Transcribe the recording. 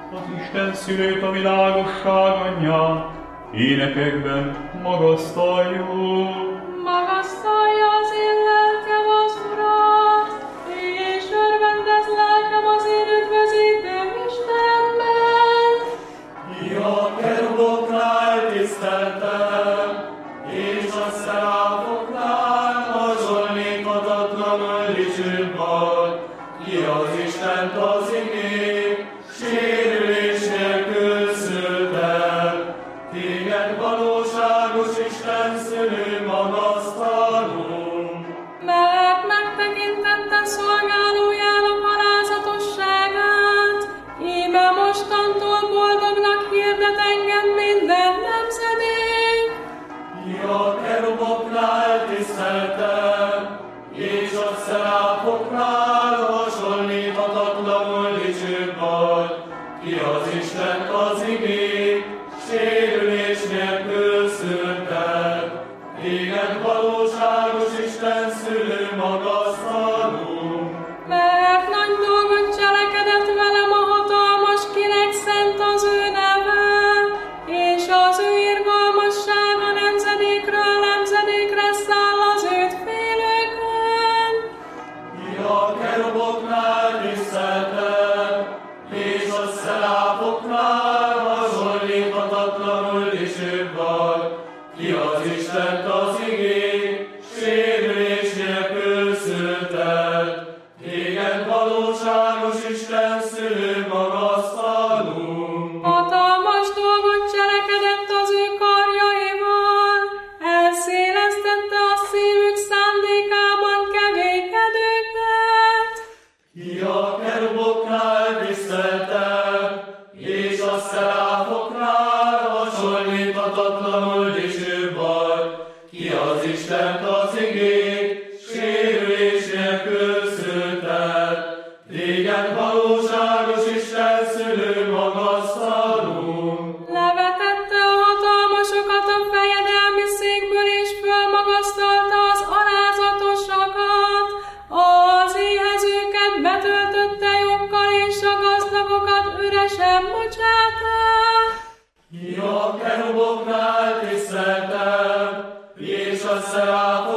az Isten szülőt, a világosság anyját, énekekben magasztaljuk. Magasztalja az én lelkem az Urat, és örvendez lelkem az én üdvözítőm Istenben. A keruboknál tiszteltem, és a szeráfoknál hasonlíthatatlanul dicsőbb vagy. Ki az Istent az igény, sérülés nélkül szülted. Téged valóságos Isten szülő magasztalunk. Mert megtekintette szolgálójának alázatosságát, íme mostantól boldognak hirdet engem minden nemzedék. A keruboknál tiszteltem, és a szeráfoknál hasonlíthatatlanul dicsőbb vagy. Ki az Isten az igény, sérülés nélkül szülted. Téged valóságos Isten szülő magasztalunk. Mert nagy dolgot cselekedett velem a hatalmas, kinek szent az ő neve, és az ő irgalmassága nemzedékről nemzedékre száll az őt félőkön. A keruboknál tiszteltem, és a szeráfoknál hasonlíthatatlanul dicsőbb vagy. Ki az Istent az igény, sérülés nélkül szülted. Téged valóságos Isten szülő magasztalunk. Hatalmas dolgot cselekedett az ő karjaival, elszélesztette a szívük szándékában keménykedőket. A keruboknál tiszteltem, és a szeráfoknál hasonlíthatatlanul dicsőbb vagy. Ki az Istent az igény, sérülés nélkül szülted. Téged valóságos Isten szülő magasztalunk. Levetette a hatalmasokat a fejedelmi székből, és fölmagasztalta az alázatosakat. Az éhezőket betöltötte joggal, és a gazdagokat üresen bocsátta. A keruboknál tiszteltem, és a szeráfoknál